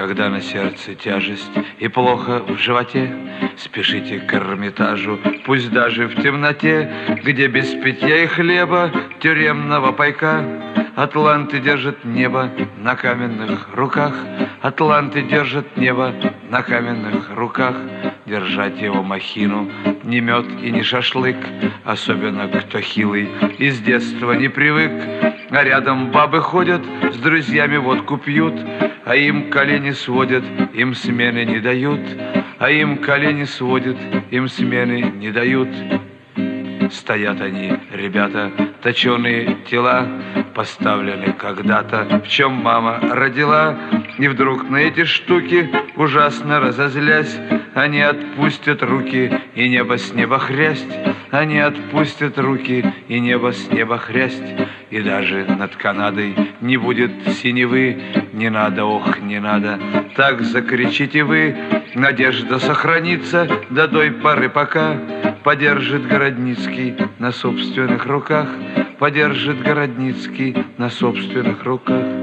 когда на сердце тяжесть и плохо в животе, спешите к Эрмитажу, пусть даже в темноте, где без питья и хлеба, тюремного пайка, атланты держат небо на каменных руках, атланты держат небо на каменных руках. Держать его махину не мед и не шашлык, особенно кто хилый и с детства не привык. А рядом бабы ходят, с друзьями водку пьют, а им колени сводят, им смены не дают, а им колени сводят, им смены не дают. Стоят они, ребята, точеные тела, поставлены когда-то, в чем мама родила, и вдруг на эти штуки, ужасно разозлясь, они отпустят руки, и небо с неба хрясть, они отпустят руки, и небо с неба хрясть, и даже над Канадой не будет синевы. Не надо, ох, не надо, так закричите вы, надежда сохранится до той поры, пока подержит Городницкий на собственных руках, подержит Городницкий на собственных руках.